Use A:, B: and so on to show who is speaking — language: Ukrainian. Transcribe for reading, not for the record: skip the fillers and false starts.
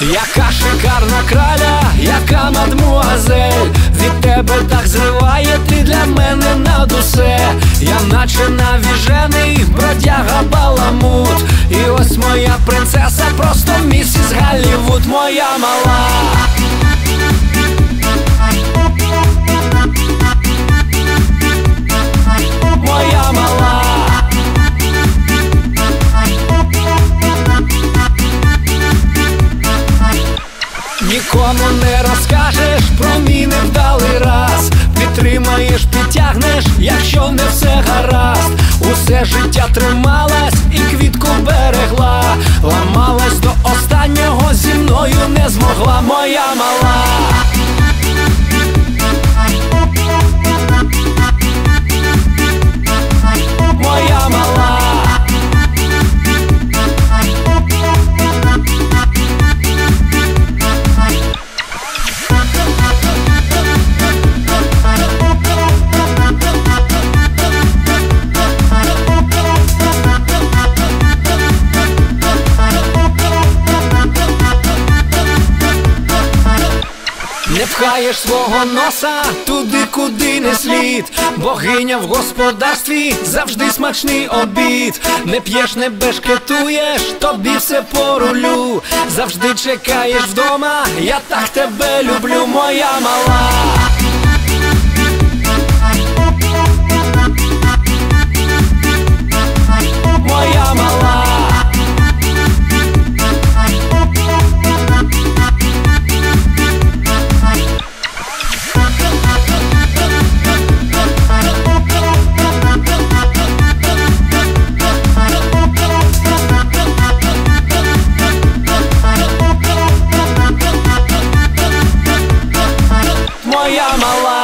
A: Яка шикарна краля, яка мадмуазель, від тебе так зриває, ти для мене над усе. Я наче навіжений бродяга баламут, і ось моя принцеса, просто місіс Голлівуд, моя мала. Моя мала. Нікому не розкажеш про мій невдалий раз, підтримаєш, підтягнеш, якщо не все гаразд. Усе життя трималась і квітку берегла, ламалась до останнього, зі мною не змогла, моя мала. Моя мала. Не пхаєш свого носа туди, куди не слід. Богиня в господарстві, завжди смачний обід. Не п'єш, не бешкетуєш, тобі все по рулю. Завжди чекаєш вдома, я так тебе люблю, моя мала. Моя мала. Моя мала.